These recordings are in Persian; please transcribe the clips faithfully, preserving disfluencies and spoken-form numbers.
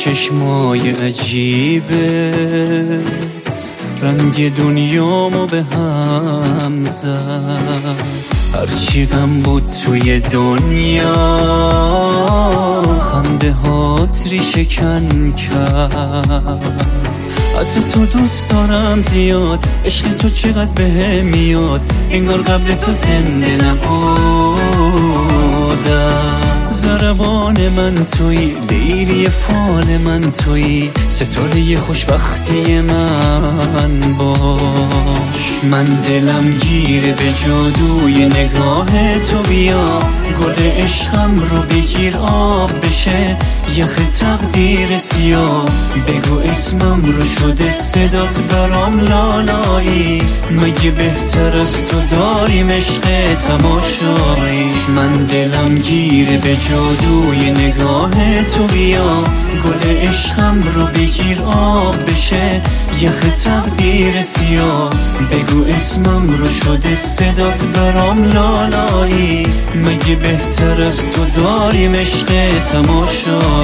چشمای عجیبت رنگ دنیامو به هم زد. هرچی غم بود توی دنیا خنده هات ریشه کن کرد. از تو دوست دارم زیاد، عشق تو چقدر بهم میاد، انگار قبل تو زنده نبودم. ضربان من تویی، لیلی فال من تویی، ستاره خوشبختی من باش. من دلم گیره به جادوی نگاه تو، بیا گل عشقم رو بگیر آب بشه یخ تقدیر سیاه. بگو اسمم رو شده صدات برام لالایی، مگه بهتر از تو داریم عشق تماشایی. من دلم گیره به جادوی نگاه تو، بیا گل عشقم رو بگیر آب بشه یخ تقدیر سیاه. بگو اسمم رو شده صدات برام لالایی، مگه بهتر از تو داریم عشق تماشایی.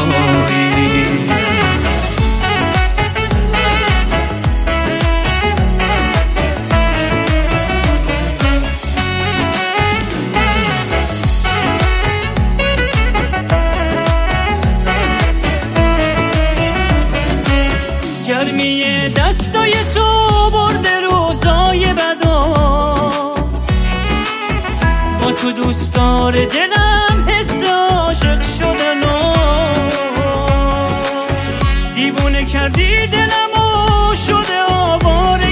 گرمی دستای تو برده روزای بدا، با تو دوست داره دلم حس عاشق شدن و دیوونه کردی دلمو شده آواره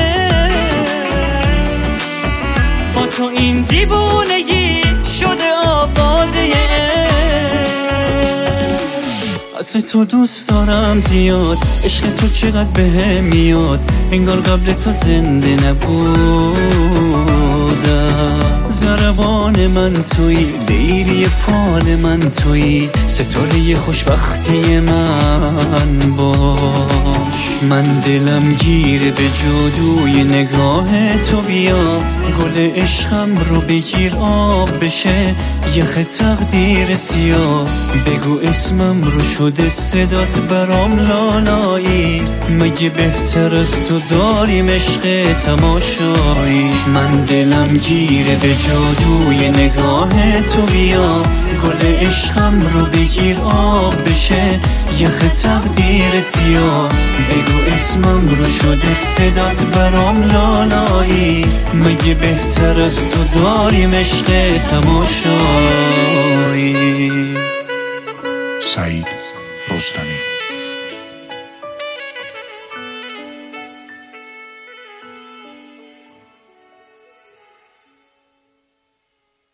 عشق. با تو این دیوونگی شده آوازه عشق. از تو دوست دارم زیاد، عشق تو چقدر بهم میاد، انگار قبل تو زنده نبودم. ضربان من تویی، لیلی فال من تویی، ستاره خوشبختی من باش. من دلم گیره به جادوی نگاه تو، بیا گل عشقم رو بگیر آب بشه یخ تقدیر سیاه. بگو اسمم رو شده صدات برام لالایی، مگه بهتر از تو داریم عشق تماشایی. من دلم گیره به جادوی نگاه تو، بیا گل عشقم رو بگیر آب بشه یخ تقدیر سیاه. بگو اسمم رو شده صدات برام لالایی، مگه بهتر از تو داریم عشق تماشایی. سعید رستمی.